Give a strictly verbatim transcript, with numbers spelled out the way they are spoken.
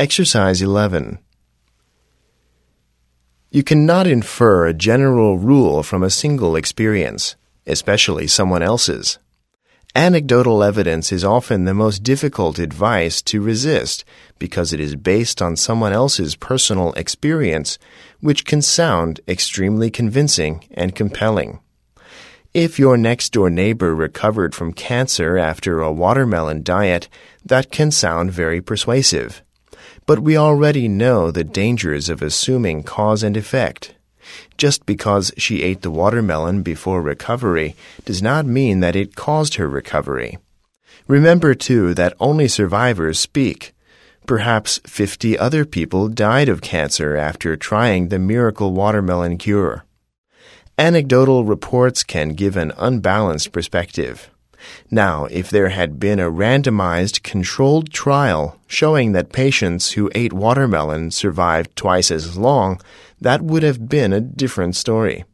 Exercise eleven. You cannot infer a general rule from a single experience, especially someone else's. Anecdotal evidence is often the most difficult advice to resist because it is based on someone else's personal experience, which can sound extremely convincing and compelling. If your next-door neighbor recovered from cancer after a watermelon diet, that can sound very persuasive. But we already know the dangers of assuming cause and effect. Just because she ate the watermelon before recovery does not mean that it caused her recovery. Remember, too, that only survivors speak. Perhaps fifty other people died of cancer after trying the miracle watermelon cure. Anecdotal reports can give an unbalanced perspective. Now, if there had been a randomized, controlled trial showing that patients who ate watermelon survived twice as long, that would have been a different story.